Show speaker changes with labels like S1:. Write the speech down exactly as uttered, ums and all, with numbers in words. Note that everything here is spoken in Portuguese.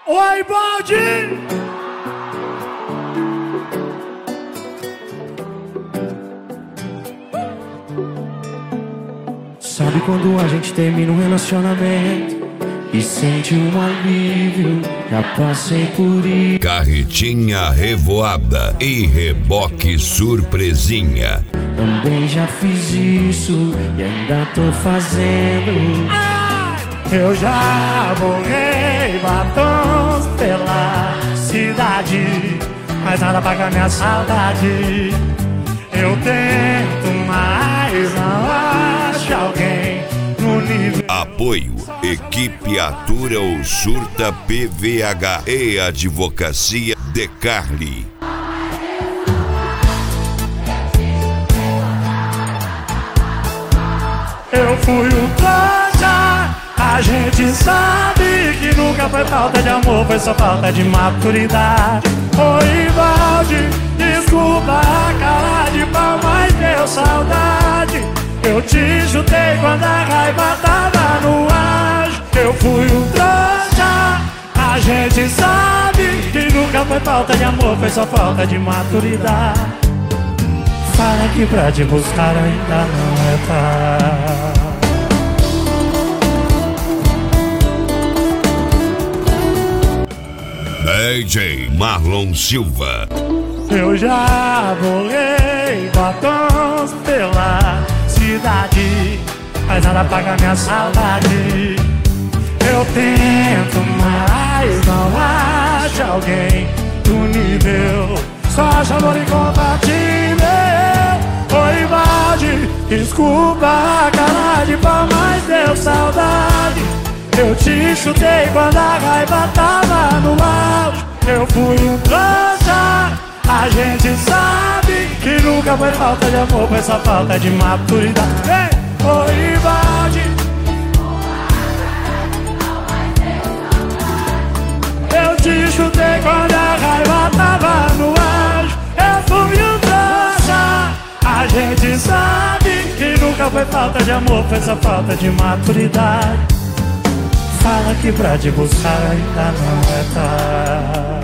S1: Oi, Baldi! Sabe quando a gente termina um relacionamento e sente um alívio? Já passei por isso.
S2: Carretinha revoada e reboque surpresinha.
S1: Também já fiz isso e ainda tô fazendo. Eu já borrei batons pela cidade, mas nada paga minha saudade. Eu tento, mas não acho alguém no nível.
S2: Apoio Equipe Atura ou Surta P V H e Advocacia de Carli.
S1: Eu fui o trouxa, a gente sabe que nunca foi falta de amor, foi só falta de maturidade. Oi, Valde, desculpa a cara de pau, mas deu saudade. Eu te chutei quando a raiva tava no ar. Eu fui um trouxa, a gente sabe que nunca foi falta de amor, foi só falta de maturidade. Fala que pra te buscar ainda não é tarde.
S2: D J Marlon Silva.
S1: Eu já borrei batons pela cidade, mas nada paga minha saudade. Eu tento, mas não acho alguém do nível. Só acho amor incompatível. Oi, Valde, desculpa a cara de pau, mas deu saudade. Eu te chutei quando a raiva tava no auge. Eu fui um trouxa, a gente sabe que nunca foi falta de amor, foi só falta de maturidade. Ei! Oi, Valde, eu te chutei quando a raiva tava no auge. Eu fui um trouxa, a gente sabe que nunca foi falta de amor, foi só falta de maturidade. Fala que pra te buscar ainda não é tarde.